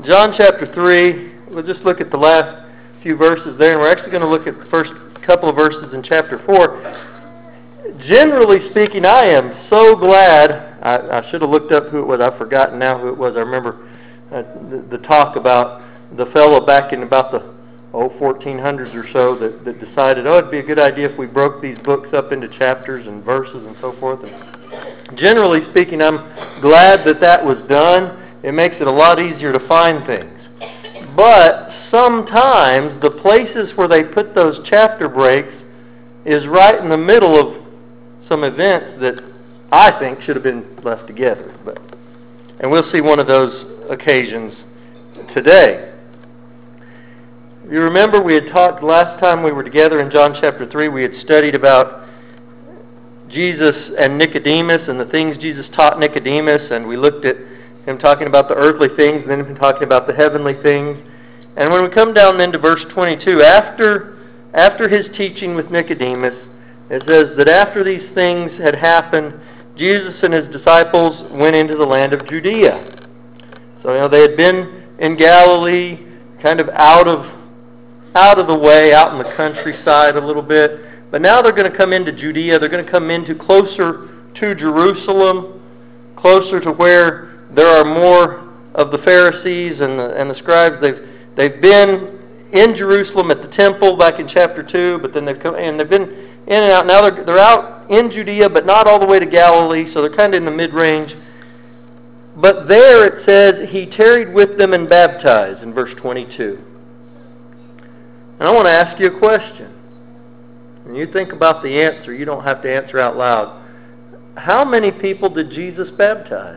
John chapter 3, we'll just look at the last few verses there, and we're actually going to look at the first couple of verses in chapter 4. Generally speaking, I am so glad, I should have looked up who it was, I've forgotten now who it was. I remember the talk about the fellow back in about the 1400s or so that decided, it'd be a good idea if we broke these books up into chapters and verses and so forth. And generally speaking, I'm glad that was done. It makes it a lot easier to find things. But sometimes the places where they put those chapter breaks is right in the middle of some events that I think should have been left together. And we'll see one of those occasions today. You remember we had talked last time we were together in John chapter 3, we had studied about Jesus and Nicodemus and the things Jesus taught Nicodemus, and we looked at him talking about the earthly things and then him talking about the heavenly things. And when we come down then to verse 22, after his teaching with Nicodemus, it says that after these things had happened, Jesus and his disciples went into the land of Judea. So, they had been in Galilee, kind of out of the way, out in the countryside a little bit. But now they're going to come into Judea. They're going to come into closer to Jerusalem, closer to where there are more of the Pharisees and the scribes. They've been in Jerusalem at the temple back in chapter 2, but then they've been in and out. Now they're out in Judea, but not all the way to Galilee, so they're kind of in the mid-range. But there it says, he tarried with them and baptized in verse 22. And I want to ask you a question. When you think about the answer, you don't have to answer out loud. How many people did Jesus baptize?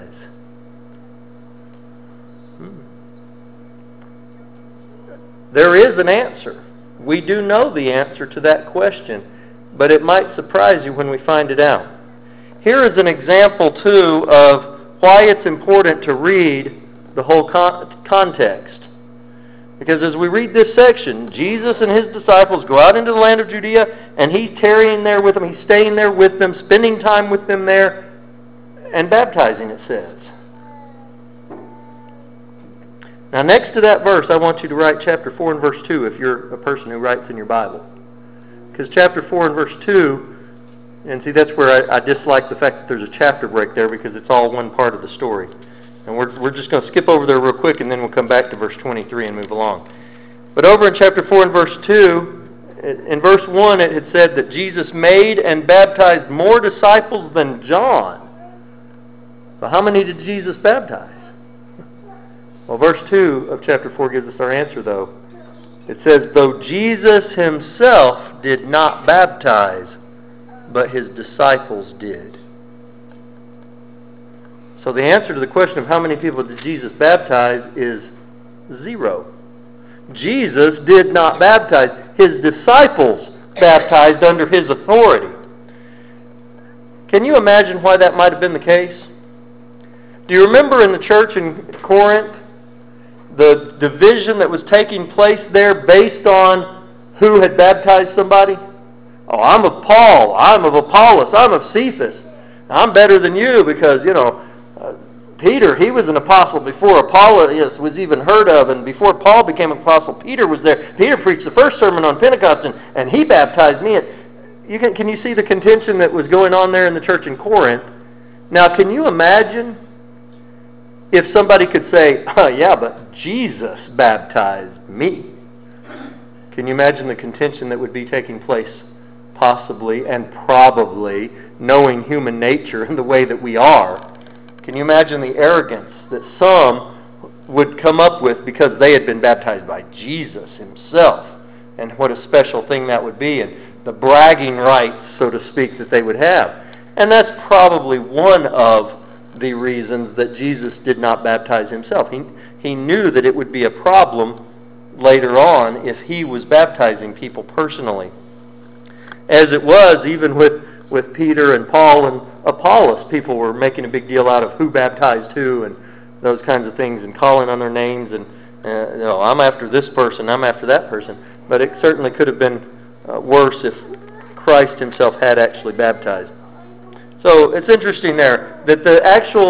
There is an answer. We do know the answer to that question, but it might surprise you when we find it out. Here is an example, too, of why it's important to read the whole context. Because as we read this section, Jesus and his disciples go out into the land of Judea, and he's tarrying there with them, he's staying there with them, spending time with them there, and baptizing, it says. Now, next to that verse, I want you to write chapter 4 and verse 2 if you're a person who writes in your Bible. Because chapter 4 and verse 2, and see, that's where I dislike the fact that there's a chapter break there because it's all one part of the story. And we're just going to skip over there real quick, and then we'll come back to verse 23 and move along. But over in chapter 4 and verse 2, in verse 1, it had said that Jesus made and baptized more disciples than John. So how many did Jesus baptize? Well, verse 2 of chapter 4 gives us our answer, though. It says, though Jesus himself did not baptize, but his disciples did. So the answer to the question of how many people did Jesus baptize is 0. Jesus did not baptize. His disciples baptized under his authority. Can you imagine why that might have been the case? Do you remember in the church in Corinth, the division that was taking place there based on who had baptized somebody? Oh, I'm of Paul, I'm of Apollos, I'm of Cephas. I'm better than you because, Peter, he was an apostle before Apollos was even heard of, and before Paul became an apostle, Peter was there. Peter preached the first sermon on Pentecost, and he baptized me. Can you see the contention that was going on there in the church in Corinth? Now, can you imagine if somebody could say, yeah, but Jesus baptized me? Can you imagine the contention that would be taking place? Possibly and probably, knowing human nature and the way that we are. Can you imagine the arrogance that some would come up with because they had been baptized by Jesus himself? And what a special thing that would be, and the bragging rights, so to speak, that they would have. And that's probably one of the reasons that Jesus did not baptize himself. He knew that it would be a problem later on if he was baptizing people personally. As it was, even with Peter and Paul and Apollos, people were making a big deal out of who baptized who and those kinds of things and calling on their names and, I'm after this person, I'm after that person. But it certainly could have been worse if Christ himself had actually baptized. So it's interesting there that the actual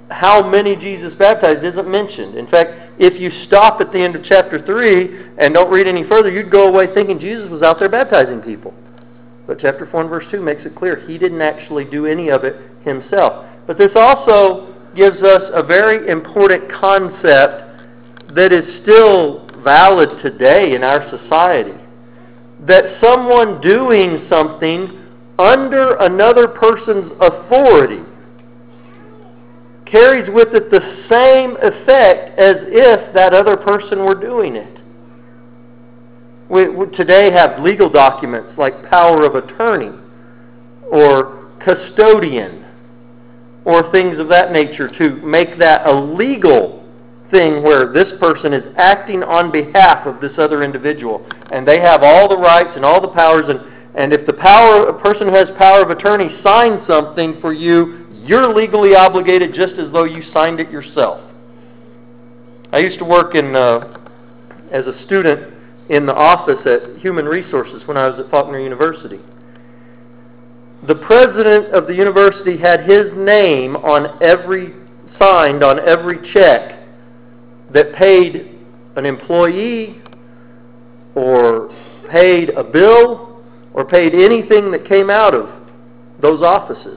how many Jesus baptized isn't mentioned. In fact, if you stop at the end of chapter 3 and don't read any further, you'd go away thinking Jesus was out there baptizing people. But chapter 4 and verse 2 makes it clear he didn't actually do any of it himself. But this also gives us a very important concept that is still valid today in our society. That someone doing something under another person's authority carries with it the same effect as if that other person were doing it. We today have legal documents like power of attorney or custodian or things of that nature to make that a legal thing where this person is acting on behalf of this other individual. And they have all the rights and all the powers. And if a person who has power of attorney signs something for you, you're legally obligated just as though you signed it yourself. I used to work as a student in the office at Human Resources when I was at Faulkner University. The president of the university had his name signed on every check that paid an employee or paid a bill or paid anything that came out of those offices.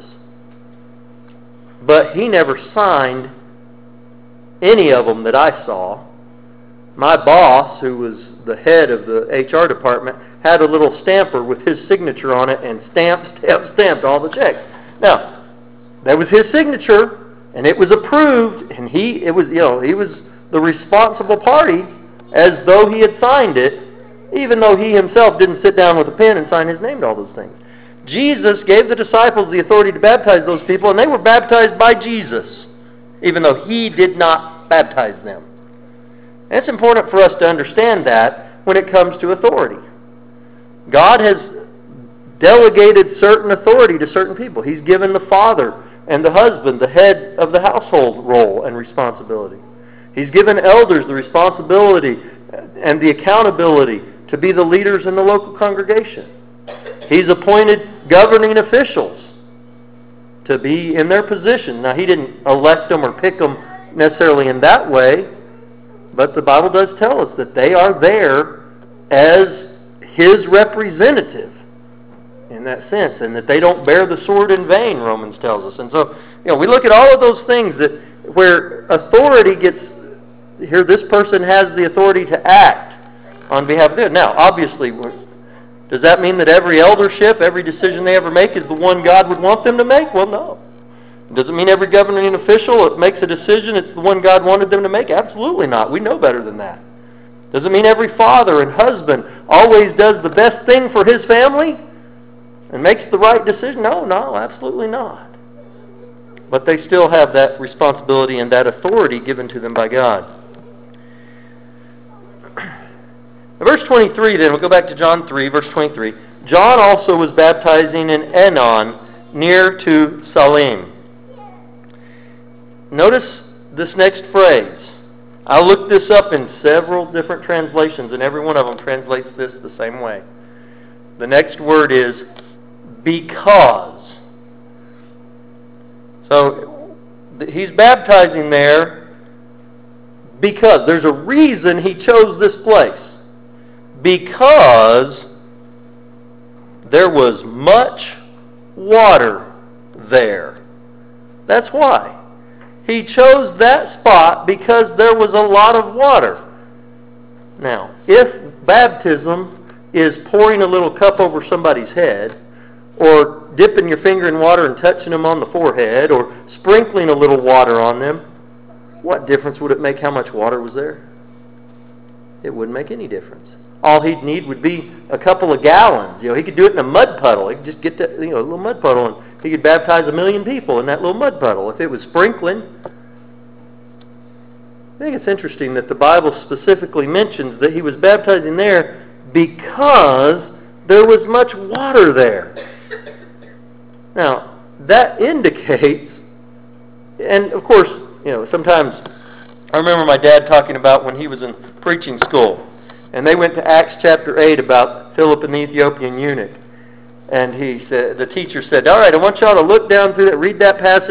But he never signed any of them that I saw. My boss, who was the head of the HR department, had a little stamper with his signature on it and stamped all the checks. Now, that was his signature, and it was approved, and he was the responsible party as though he had signed it, even though he himself didn't sit down with a pen and sign his name to all those things. Jesus gave the disciples the authority to baptize those people, and they were baptized by Jesus, even though he did not baptize them. And it's important for us to understand that when it comes to authority. God has delegated certain authority to certain people. He's given the father and the husband the head of the household role and responsibility. He's given elders the responsibility and the accountability to be the leaders in the local congregation. He's appointed governing officials to be in their position. Now, he didn't elect them or pick them necessarily in that way, but the Bible does tell us that they are there as his representative in that sense, and that they don't bear the sword in vain, Romans tells us. And so, we look at all of those things where authority gets, here this person has the authority to act on behalf of them. Now, obviously, does that mean that every eldership, every decision they ever make is the one God would want them to make? Well, no. Does it mean every governing official that makes a decision, it's the one God wanted them to make? Absolutely not. We know better than that. Does it mean every father and husband always does the best thing for his family and makes the right decision? No, absolutely not. But they still have that responsibility and that authority given to them by God. Verse 23 then, we'll go back to John 3, verse 23. John also was baptizing in Enon, near to Salim. Notice this next phrase. I looked this up in several different translations, and every one of them translates this the same way. The next word is because. So he's baptizing there because. There's a reason he chose this place. Because there was much water there. That's why. He chose that spot because there was a lot of water. Now, if baptism is pouring a little cup over somebody's head, or dipping your finger in water and touching them on the forehead, or sprinkling a little water on them, what difference would it make how much water was there? It wouldn't make any difference. All he'd need would be a couple of gallons. He could do it in a mud puddle. He could just get that, a little mud puddle, and he could baptize 1 million people in that little mud puddle. If it was sprinkling, I think it's interesting that the Bible specifically mentions that he was baptizing there because there was much water there. Now, that indicates, and of course, sometimes I remember my dad talking about when he was in preaching school. And they went to Acts chapter 8 about Philip and the Ethiopian eunuch. And the teacher said, all right, I want y'all to look down through that, read that passage, and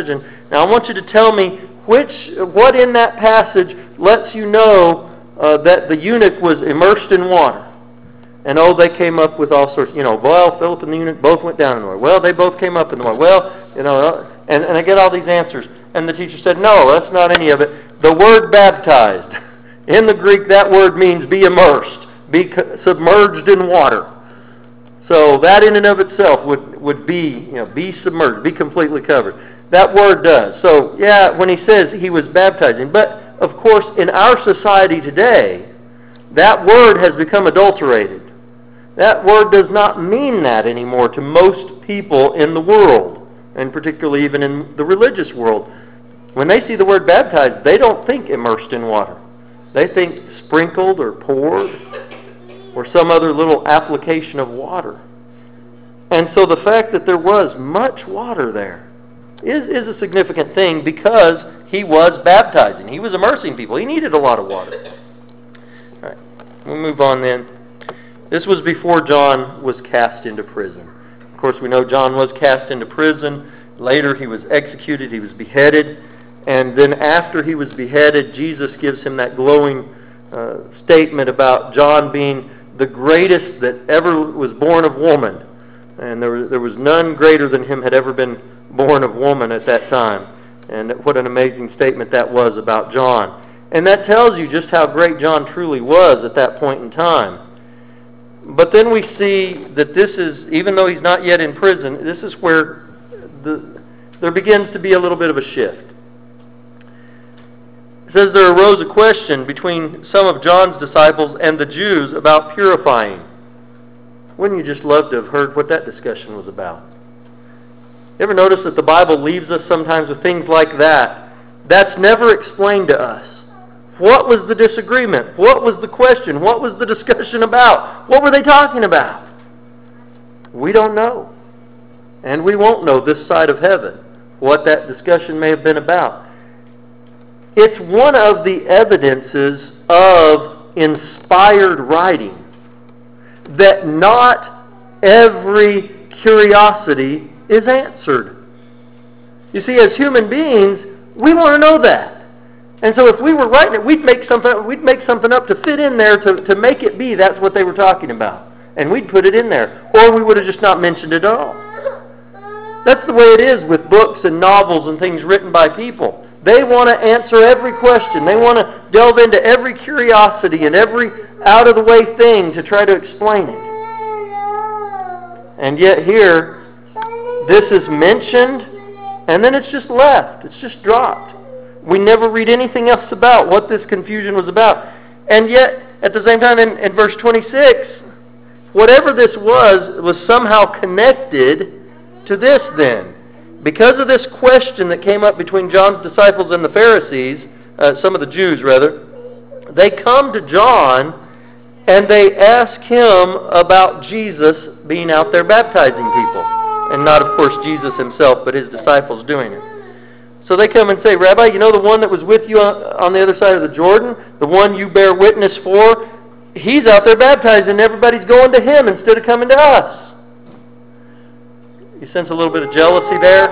Now I want you to tell me what in that passage lets you know that the eunuch was immersed in water. And they came up with all sorts, well, Philip and the eunuch both went down in the water. Well, they both came up in the water. Well, and I get all these answers. And the teacher said, no, that's not any of it. The word baptized, in the Greek, that word means be immersed, be submerged in water. So that in and of itself would be, be submerged, be completely covered. That word does. So, yeah, when he says he was baptizing. But, of course, in our society today, that word has become adulterated. That word does not mean that anymore to most people in the world, and particularly even in the religious world. When they see the word baptized, they don't think immersed in water. They think sprinkled or poured or some other little application of water. And so the fact that there was much water there is a significant thing because he was baptizing. He was immersing people. He needed a lot of water. All right, we'll move on then. This was before John was cast into prison. Of course, we know John was cast into prison. Later, he was executed. He was beheaded. And then after he was beheaded, Jesus gives him that glowing statement about John being the greatest that ever was born of woman. And there was none greater than him had ever been born of woman at that time. And what an amazing statement that was about John. And that tells you just how great John truly was at that point in time. But then we see that this is, even though he's not yet in prison, this is where there begins to be a little bit of a shift. It says there arose a question between some of John's disciples and the Jews about purifying. Wouldn't you just love to have heard what that discussion was about? You ever notice that the Bible leaves us sometimes with things like that? That's never explained to us. What was the disagreement? What was the question? What was the discussion about? What were they talking about? We don't know. And we won't know this side of heaven what that discussion may have been about. It's one of the evidences of inspired writing that not every curiosity is answered. You see, as human beings, we want to know that. And so if we were writing it, we'd make something up to fit in there to make it be that's what they were talking about. And we'd put it in there. Or we would have just not mentioned it at all. That's the way it is with books and novels and things written by people. They want to answer every question. They want to delve into every curiosity and every out-of-the-way thing to try to explain it. And yet here, this is mentioned, and then it's just left. It's just dropped. We never read anything else about what this confusion was about. And yet, at the same time, in verse 26, whatever this was somehow connected to this then. Because of this question that came up between John's disciples and the Pharisees, some of the Jews rather, they come to John and they ask him about Jesus being out there baptizing people. And not, of course, Jesus himself, but his disciples doing it. So they come and say, Rabbi, you know the one that was with you on the other side of the Jordan? The one you bear witness for? He's out there baptizing and everybody's going to him instead of coming to us. You sense a little bit of jealousy there?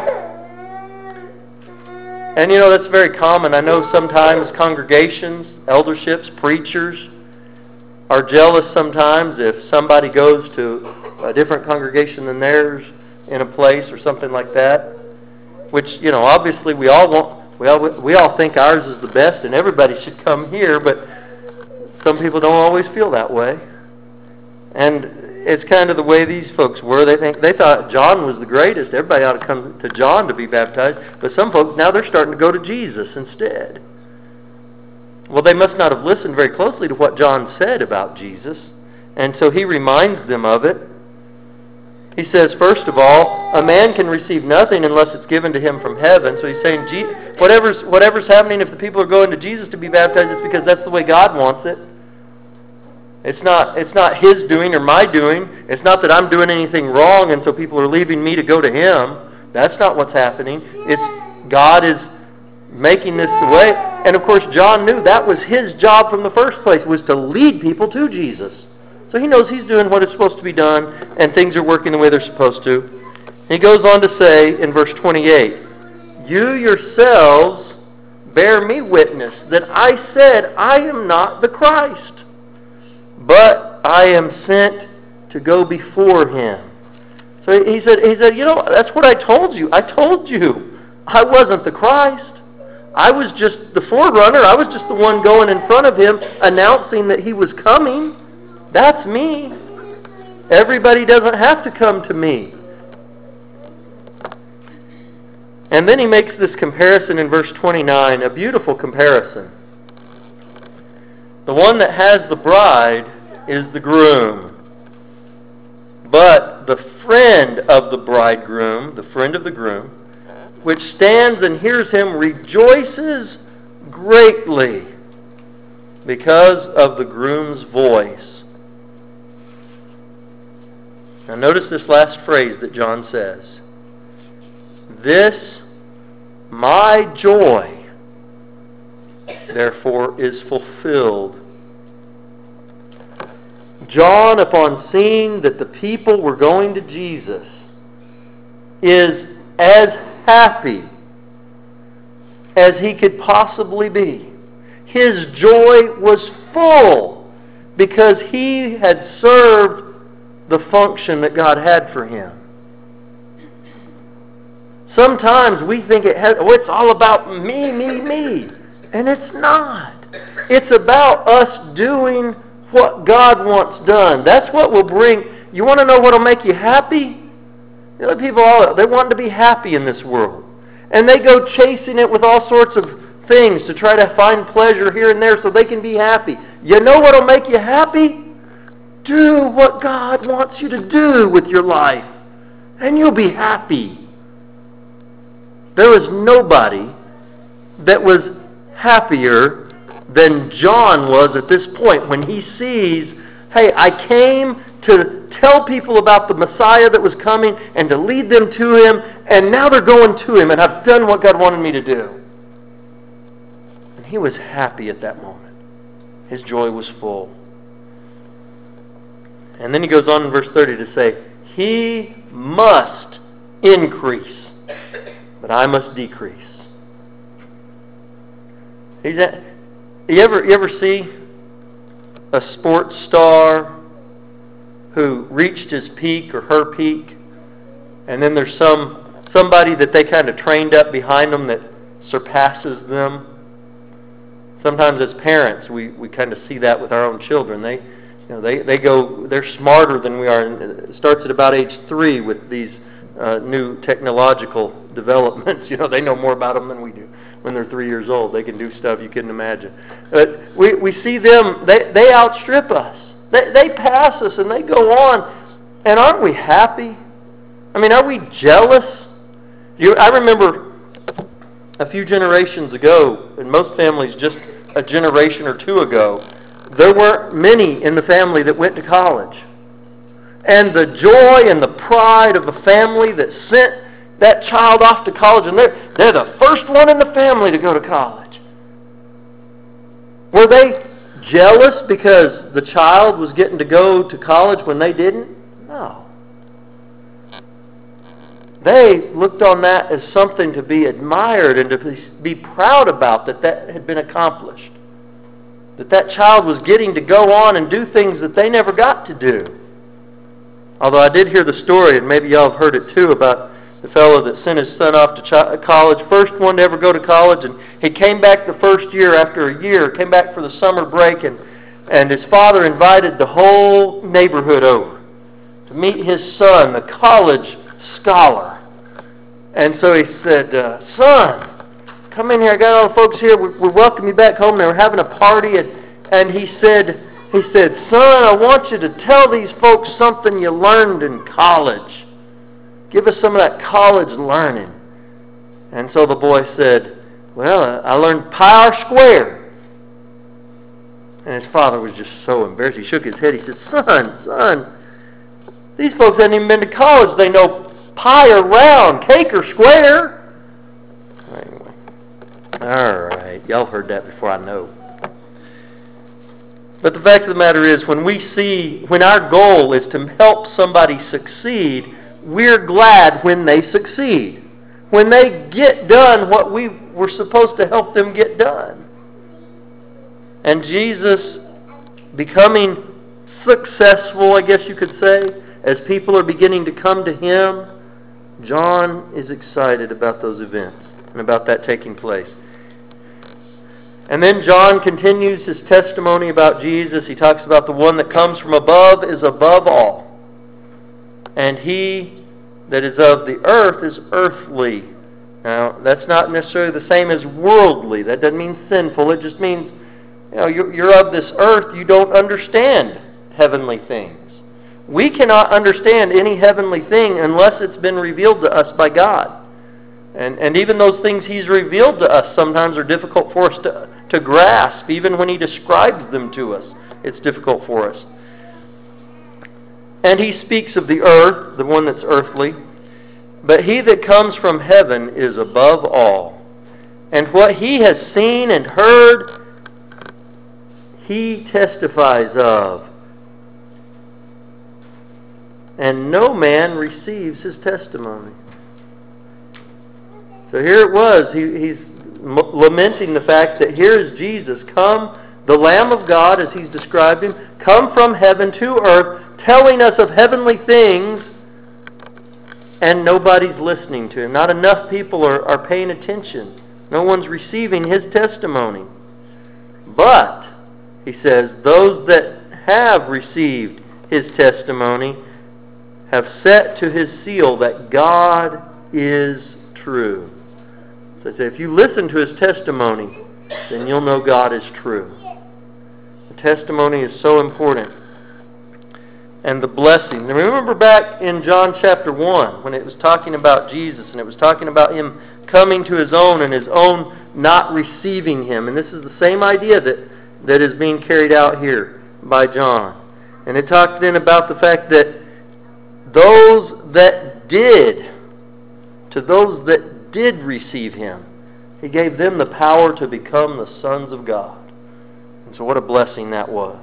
And that's very common. I know sometimes congregations, elderships, preachers are jealous sometimes if somebody goes to a different congregation than theirs in a place or something like that. Which, obviously we all think ours is the best and everybody should come here, but some people don't always feel that way. And it's kind of the way these folks were. They thought John was the greatest. Everybody ought to come to John to be baptized. But some folks, now they're starting to go to Jesus instead. Well, they must not have listened very closely to what John said about Jesus. And so he reminds them of it. He says, first of all, a man can receive nothing unless it's given to him from heaven. So he's saying, whatever's happening, if the people are going to Jesus to be baptized, it's because that's the way God wants it. It's not his doing or my doing. It's not that I'm doing anything wrong and so people are leaving me to go to him. That's not what's happening. It's God is making this the way. And of course, John knew that was his job from the first place, was to lead people to Jesus. So he knows he's doing what is supposed to be done and things are working the way they're supposed to. He goes on to say in verse 28, You yourselves bear me witness that I said I am not the Christ, but I am sent to go before him. So he said, that's what I told you. I told you I wasn't the Christ. I was just the forerunner. I was just the one going in front of him, announcing that he was coming. That's me. Everybody doesn't have to come to me. And then he makes this comparison in verse 29, a beautiful comparison. The one that has the bride is the groom. But the friend of the bridegroom, the friend of the groom, which stands and hears him, rejoices greatly because of the groom's voice. Now notice this last phrase that John says. This, my joy, therefore, is fulfilled. John, upon seeing that the people were going to Jesus, is as happy as he could possibly be. His joy was full because he had served the function that God had for him. Sometimes we think it's all about me. And it's not. It's about us doing what God wants done. That's what will bring... You want to know what will make you happy? You know, people, they want to be happy in this world. And they go chasing it with all sorts of things to try to find pleasure here and there so they can be happy. You know what will make you happy? Do what God wants you to do with your life. And you'll be happy. There was nobody that was happier than John was at this point when he sees, hey, I came to tell people about the Messiah that was coming and to lead them to him, and now they're going to him, and I've done what God wanted me to do. And he was happy at that moment. His joy was full. And then he goes on in verse 30 to say, he must increase, but I must decrease. You ever see a sports star who reached his peak or her peak, and then there's somebody that they kind of trained up behind them that surpasses them? Sometimes as parents, we kind of see that with our own children. They're smarter than we are. And it starts at about age 3 with these new technological developments. They know more about them than we do. When they're 3 years old, they can do stuff you couldn't imagine. But we see them, they outstrip us. They pass us and they go on. And aren't we happy? I mean, are we jealous? I remember a few generations ago, in most families just a generation or two ago, there weren't many in the family that went to college. And the joy and the pride of a family that sent that child off to college, and they're the first one in the family to go to college. Were they jealous because the child was getting to go to college when they didn't? No. They looked on that as something to be admired and to be proud about, that had been accomplished. That child was getting to go on and do things that they never got to do. Although I did hear the story, and maybe y'all have heard it too, about the fellow that sent his son off to college, first one to ever go to college, and he came back the first year after a year, came back for the summer break, and his father invited the whole neighborhood over to meet his son, the college scholar. And so he said, son, come in here, I got all the folks here, we welcome you back home. They were having a party, and he said, son, I want you to tell these folks something you learned in college. Give us some of that college learning. And so the boy said, well, I learned pi r squared. And his father was just so embarrassed. He shook his head. He said, son, these folks haven't even been to college. They know pi or round, cake or square. Anyway. All right. Y'all heard that before, I know. But the fact of the matter is, when our goal is to help somebody succeed, we're glad when they succeed. when they get done what we were supposed to help them get done. And Jesus becoming successful, I guess you could say, as people are beginning to come to Him, John is excited about those events and about that taking place. And then John continues his testimony about Jesus. He talks about the one that comes from above is above all. And he that is of the earth is earthly. Now, that's not necessarily the same as worldly. That doesn't mean sinful. It just means, you're of this earth. You don't understand heavenly things. We cannot understand any heavenly thing unless it's been revealed to us by God. And even those things He's revealed to us sometimes are difficult for us to grasp. Even when He describes them to us, it's difficult for us. And He speaks of the earth, the one that's earthly. But He that comes from heaven is above all. And what He has seen and heard, He testifies of. And no man receives His testimony. So here it was. He's lamenting the fact that here is Jesus come, the Lamb of God, as He's described Him, come from heaven to earth, telling us of heavenly things, and nobody's listening to Him. Not enough people are paying attention. No one's receiving His testimony. But, He says, those that have received His testimony have set to His seal that God is true. So I say, if you listen to His testimony, then you'll know God is true. The testimony is so important. And the blessing. Now remember back in John chapter 1, when it was talking about Jesus, and it was talking about Him coming to His own, and His own not receiving Him. And this is the same idea that is being carried out here by John. And it talked then about the fact that those that did receive Him, He gave them the power to become the sons of God. And so what a blessing that was.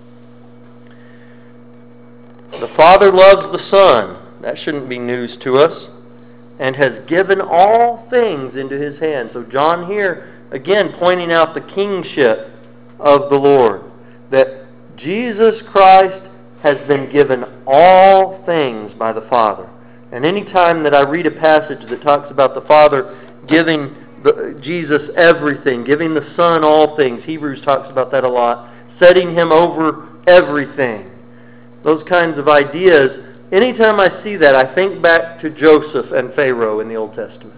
The Father loves the Son. That shouldn't be news to us. And has given all things into His hand. So John here, again, pointing out the kingship of the Lord. That Jesus Christ has been given all things by the Father. And any time that I read a passage that talks about the Father giving Jesus everything, giving the Son all things, Hebrews talks about that a lot, setting Him over everything. Those kinds of ideas, anytime I see that, I think back to Joseph and Pharaoh in the Old Testament.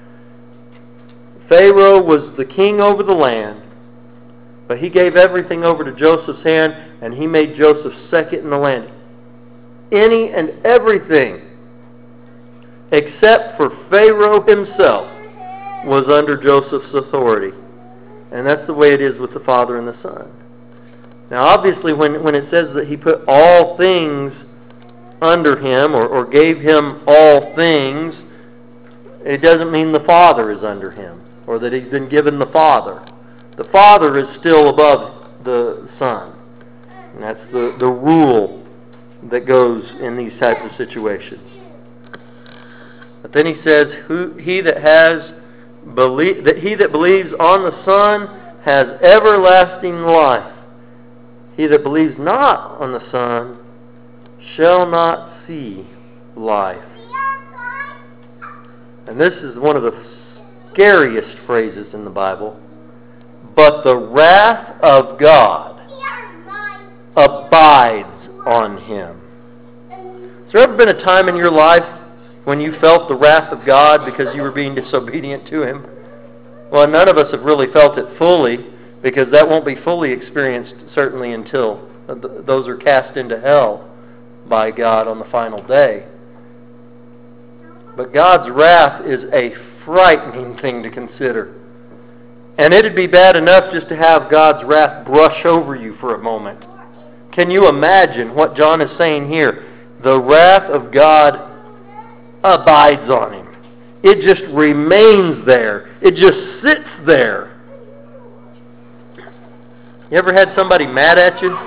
Pharaoh was the king over the land, but he gave everything over to Joseph's hand, and he made Joseph second in the land. Any and everything, except for Pharaoh himself, was under Joseph's authority. And that's the way it is with the Father and the Son. Now obviously when it says that He put all things under Him or gave Him all things, it doesn't mean the Father is under Him or that He's been given the Father. The Father is still above the Son. And that's the rule that goes in these types of situations. But then He says, he that believes on the Son has everlasting life. He that believes not on the Son shall not see life. And this is one of the scariest phrases in the Bible. But the wrath of God abides on him. Has there ever been a time in your life when you felt the wrath of God because you were being disobedient to Him? Well, none of us have really felt it fully, because that won't be fully experienced certainly until those are cast into hell by God on the final day. But God's wrath is a frightening thing to consider. And it'd be bad enough just to have God's wrath brush over you for a moment. Can you imagine what John is saying here? The wrath of God abides on him. It just remains there. It just sits there. You ever had somebody mad at you?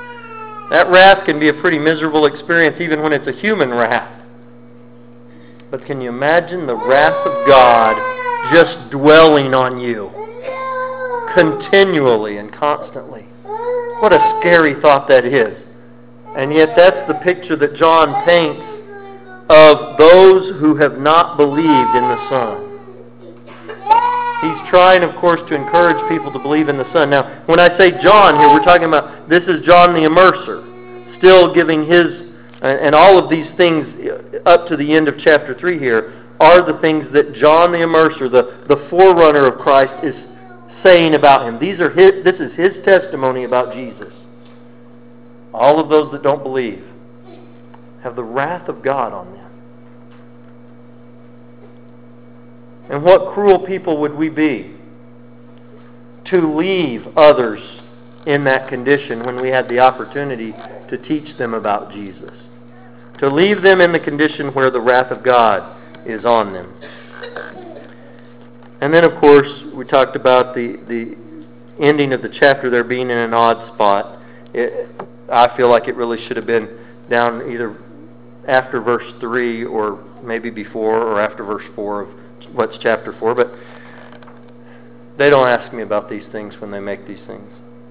That wrath can be a pretty miserable experience even when it's a human wrath. But can you imagine the wrath of God just dwelling on you continually and constantly? What a scary thought that is. And yet that's the picture that John paints of those who have not believed in the Son. He's trying, of course, to encourage people to believe in the Son. Now, when I say John here, we're talking about, this is John the Immerser, still giving his, and all of these things up to the end of chapter 3 here, are the things that John the Immerser, the forerunner of Christ, is saying about him. This is his testimony about Jesus. All of those that don't believe have the wrath of God on them. And what cruel people would we be to leave others in that condition when we had the opportunity to teach them about Jesus? To leave them in the condition where the wrath of God is on them. And then, of course, we talked about the ending of the chapter there being in an odd spot. I feel like it really should have been down either after verse 3 or maybe before or after verse 4 of what's chapter 4. But they don't ask me about these things when they make these things.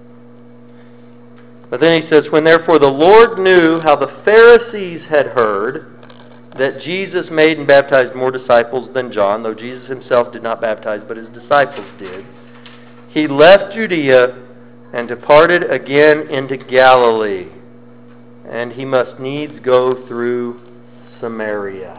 But then he says, when therefore the Lord knew how the Pharisees had heard that Jesus made and baptized more disciples than John, though Jesus himself did not baptize, but his disciples did, he left Judea and departed again into Galilee. And he must needs go through Samaria.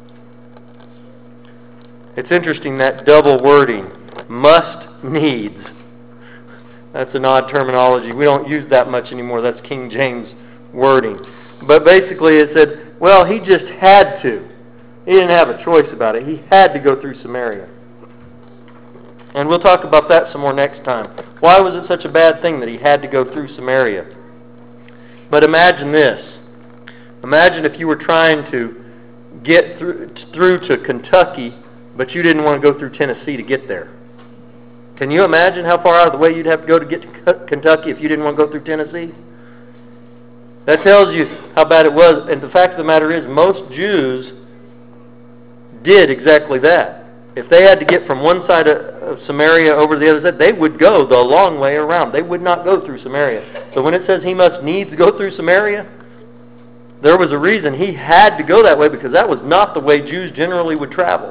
It's interesting, that double wording, must needs. That's an odd terminology. We don't use that much anymore. That's King James wording. But basically it said, well, he just had to. He didn't have a choice about it. He had to go through Samaria. And we'll talk about that some more next time. Why was it such a bad thing that he had to go through Samaria? But imagine this. Imagine if you were trying to get through to Kentucky, but you didn't want to go through Tennessee to get there. Can you imagine how far out of the way you'd have to go to get to Kentucky if you didn't want to go through Tennessee? That tells you how bad it was. And the fact of the matter is, most Jews did exactly that. If they had to get from one side of Samaria over to the other side, they would go the long way around. They would not go through Samaria. So when it says he must needs go through Samaria, there was a reason he had to go that way, because that was not the way Jews generally would travel.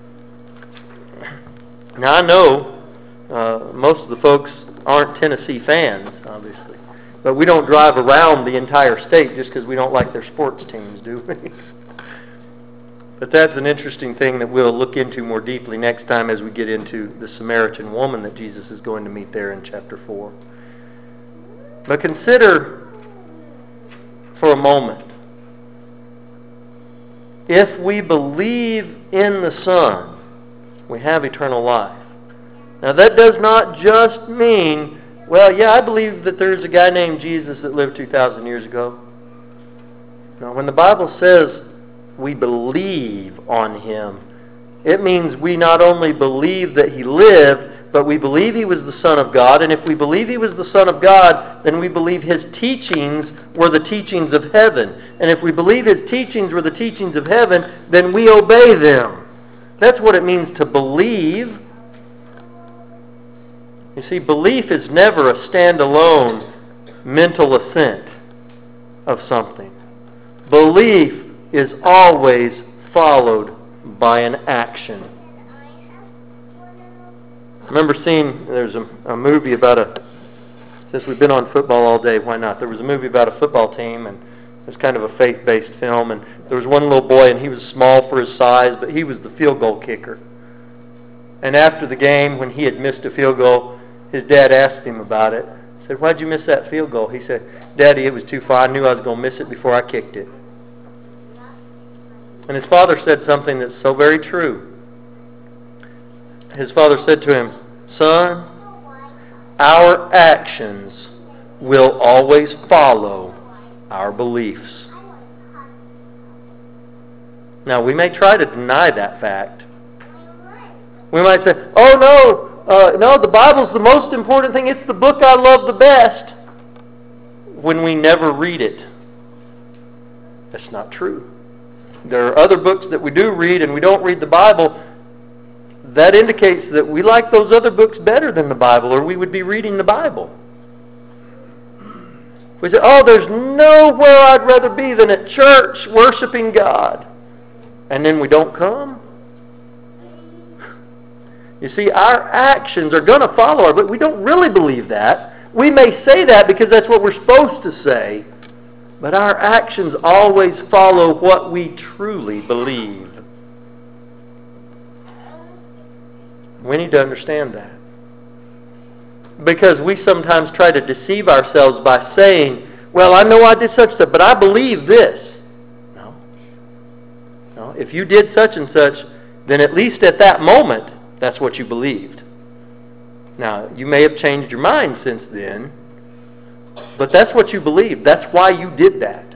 Now I know most of the folks aren't Tennessee fans, obviously. But we don't drive around the entire state just because we don't like their sports teams, do we? But that's an interesting thing that we'll look into more deeply next time as we get into the Samaritan woman that Jesus is going to meet there in chapter 4. But consider for a moment, if we believe in the Son, we have eternal life. Now that does not just mean, well, yeah, I believe that there's a guy named Jesus that lived 2,000 years ago. Now, when the Bible says we believe on him, it means we not only believe that he lived, but we believe he was the Son of God. And if we believe he was the Son of God, then we believe his teachings were the teachings of heaven. And if we believe his teachings were the teachings of heaven, then we obey them. That's what it means to believe. You see, belief is never a standalone mental assent of something. Belief is always followed by an action. I remember seeing, there's a movie about since we've been on football all day, why not? There was a movie about a football team, and it was kind of a faith-based film, and there was one little boy, and he was small for his size, but he was the field goal kicker. And after the game, when he had missed a field goal, his dad asked him about it. He said, "Why'd you miss that field goal?" He said, "Daddy, it was too far. I knew I was going to miss it before I kicked it." And his father said something that's so very true. His father said to him, "Son, our actions will always follow our beliefs." Now, we may try to deny that fact. We might say, "Oh, no, the Bible's the most important thing. It's the book I love the best," when we never read it. That's not true. there are other books that we do read and we don't read the Bible, that indicates that we like those other books better than the Bible, or we would be reading the Bible. We say, oh, there's nowhere I'd rather be than at church worshiping God. And then we don't come. You see, our actions are going to follow but we don't really believe that. We may say that because that's what we're supposed to say, but our actions always follow what we truly believe. We need to understand that. Because we sometimes try to deceive ourselves by saying, well, I know I did such stuff, but I believe this. No. If you did such and such, then at least at that moment, that's what you believed. Now, you may have changed your mind since then, but that's what you believed. That's why you did that.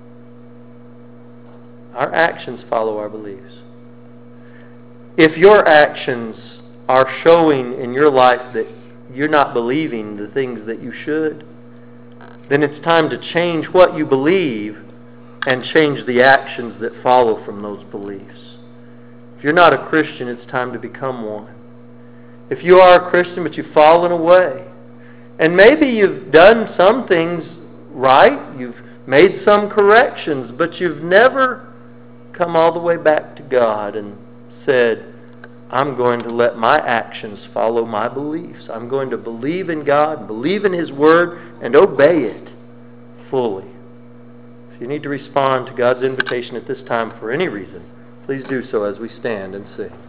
Our actions follow our beliefs. If your actions are showing in your life that you're not believing the things that you should, then it's time to change what you believe and change the actions that follow from those beliefs. If you're not a Christian, it's time to become one. If you are a Christian but you've fallen away, and maybe you've done some things right, you've made some corrections, but you've never come all the way back to God and said, I'm going to let my actions follow my beliefs. I'm going to believe in God, believe in His Word, and obey it fully. If you need to respond to God's invitation at this time for any reason, please do so as we stand and sing.